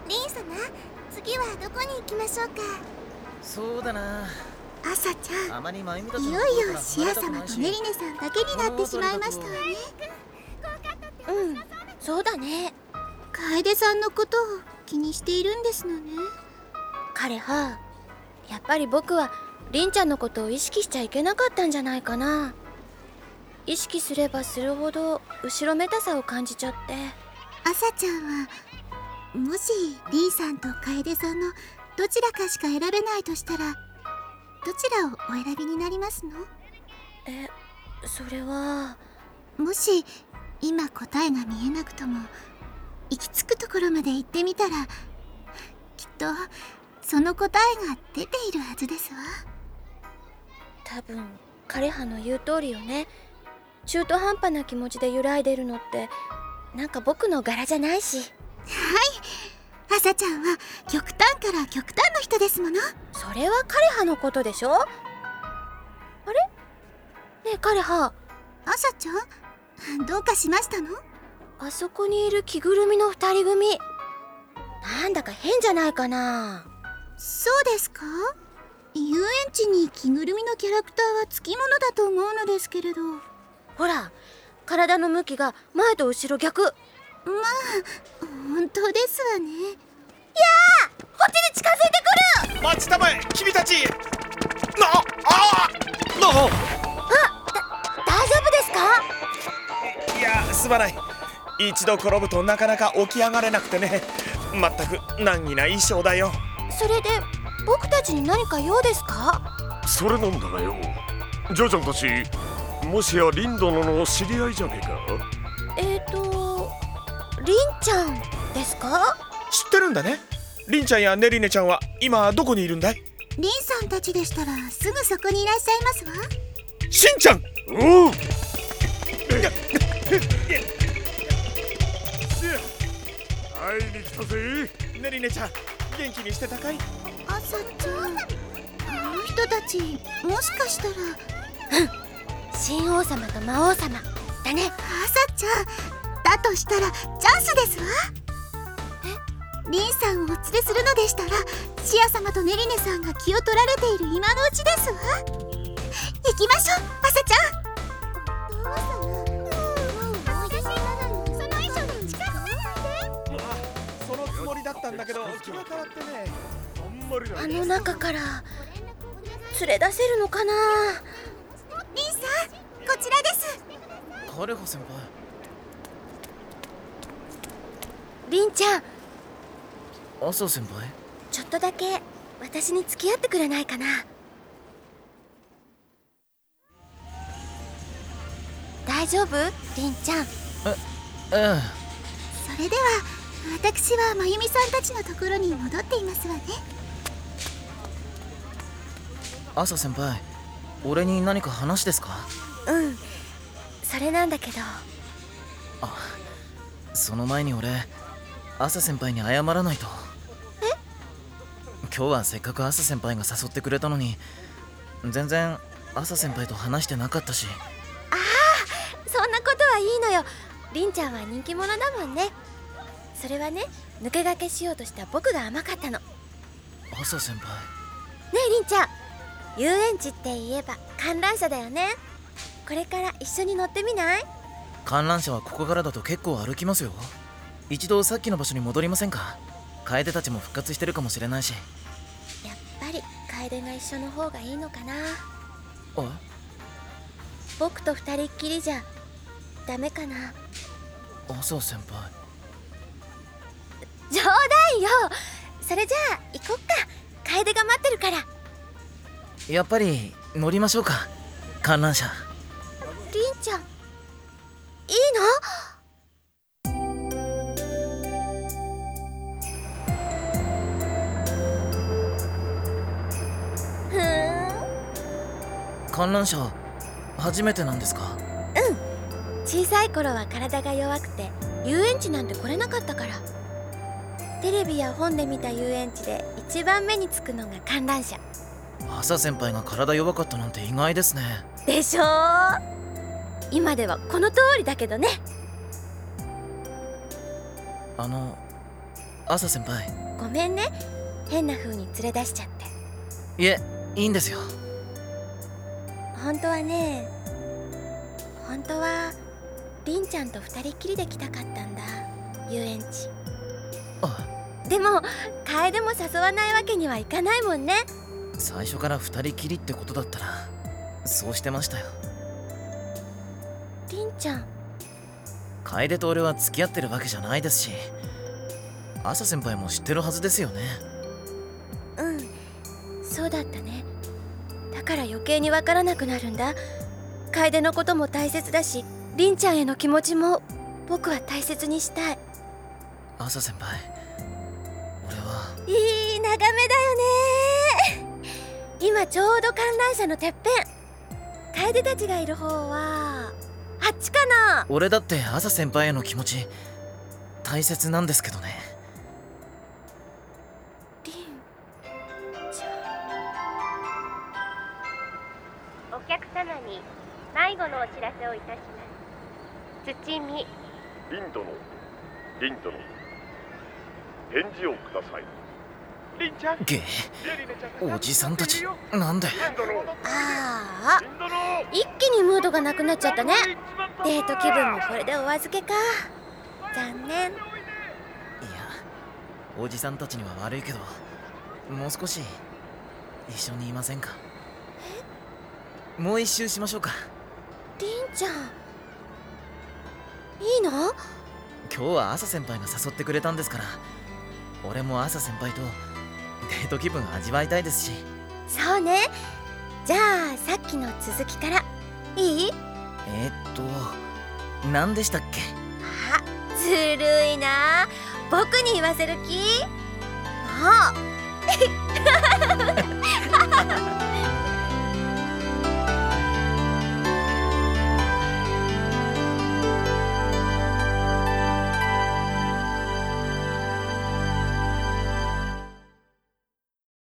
リン様、次はどこに行きましょうか。 そうだな、 朝ちゃん、 あまり真由美たちのいよいよシア様とネリネさんだけになってしまいましたわね。 うん、そうだね。 楓さんのことを気にしているんですのね。 彼はやっぱり僕はリンちゃんのことを意識しちゃいけなかったんじゃないかな。意識すればするほど後ろめたさを感じちゃって。 朝ちゃんはもしリンさんと楓さんのどちらかしか選べないとしたら、どちらをお選びになりますの？ それはもし今答えが見えなくとも、行き着くところまで行ってみたら、きっとその答えが出ているはずですわ。 多分枯葉の言う通りよね。中途半端な気持ちで揺らいでるのってなんか僕の柄じゃないし。 はい、朝ちゃんは極端から極端の人ですもの。 それは枯葉のことでしょ。あれねえ枯葉、 朝ちゃん、どうかしましたの？ あそこにいる着ぐるみの二人組、なんだか変じゃないかな。 そうですか？遊園地に着ぐるみのキャラクターはつきものだと思うのですけれど。 ほら、体の向きが前と後ろ逆。 まあ本当ですわね。 やあ、こっちに近づいてくる。 待ちたまえ君たち。 大丈夫ですか？ いや、すまない。一度転ぶとなかなか起き上がれなくてね。まったく難儀な衣装だよ。 それで僕たちに何か用ですか？ それなんだがよ、ジョジョンたち、もしやリン殿の知り合いじゃねえか？ リンちゃんですか？ 知ってるんだね。リンちゃんやネリネちゃんは今どこにいるんだい？ リンさんたちでしたらすぐそこにいらっしゃいますわ。 しんちゃん。 おう。会いに来たぜ。 ネリネちゃん、元気にしてたかい？ 朝ちゃん、あの人たちもしかしたら。 新王様と魔王様だね。 朝ちゃん、だとしたらチャンスですわ。リンさんをお連れするのでしたら、シア様とネリネさんが気を取られている今のうちですわ。行きましょう、朝ちゃん。 そのつもりだったんだけど気が変わってね。 あの中から連れ出せるのかな。 リンさん、こちらです。 枯葉先輩。 リンちゃん、 朝先輩、 ちょっとだけ私に付き合ってくれないかな。大丈夫？リンちゃん。 それでは私はまゆみさんたちのところに戻っていますわね。 朝先輩、俺に何か話ですか？ うん、それなんだけど。 その前に俺、朝先輩に謝らないと。今日はせっかく朝先輩が誘ってくれたのに、全然朝先輩と話してなかったし。 そんなことはいいのよ。リンちゃんは人気者だもんね。それはね、抜け駆けしようとした僕が甘かったの。ね朝先輩。 えリンちゃん、遊園地って言えば観覧車だよね。これから一緒に乗ってみない？ 観覧車はここからだと結構歩きますよ。一度さっきの場所に戻りませんか？楓たちも復活してるかもしれないし。 やっぱり楓が一緒の方がいいのかな。僕と二人っきりじゃダメかな。 朝先輩。 冗談よ。それじゃあ行こっか。楓が待ってるから。 やっぱり乗りましょうか、観覧車。 リンちゃん、いいの？ 観覧車初めてなんですか？ 小さい頃は体が弱くて遊園地なんて来れなかったから。テレビや本で見た遊園地で一番目につくのが観覧車。 朝先輩が体弱かったなんて意外ですね。 でしょう？今ではこの通りだけどね。 朝先輩。 ごめんね、変な風に連れ出しちゃって。 いえ、いいんですよ。 本当はね、本当はりんちゃんと二人っきりで来たかったんだ、遊園地。 あ、 でも楓も誘わないわけにはいかないもんね。 最初から二人きりってことだったらそうしてましたよ。 りんちゃん、 楓と俺は付き合ってるわけじゃないですし、朝先輩も知ってるはずですよね。 うん、そうだったね。だから余計にわからなくなるんだ。楓のことも大切だし、りんちゃんへの気持ちも僕は大切にしたい。 朝先輩、俺はいい眺めだよね。今ちょうど観覧車のてっぺん。楓たちがいる方はあっちかな。 俺だって朝先輩への気持ち大切なんですけどね。 りんちゃん。お客様に迷子のお知らせをいたします。土見。 リン殿、返事をください。 リンちゃん、 ゲー、おじさんたちなんで。 ああ、一気にムードがなくなっちゃったね。デート気分もこれでお預けか。残念。 いや、おじさんたちには悪いけど、もう少し一緒にいませんか。もう一周しましょうか。 りんちゃん、いいの？ 今日は朝先輩が誘ってくれたんですから、俺も朝先輩とデート気分味わいたいですし。 そうね。じゃあさっきの続きからいい？ 何でしたっけ？ あ、ずるいな。僕に言わせる気？もう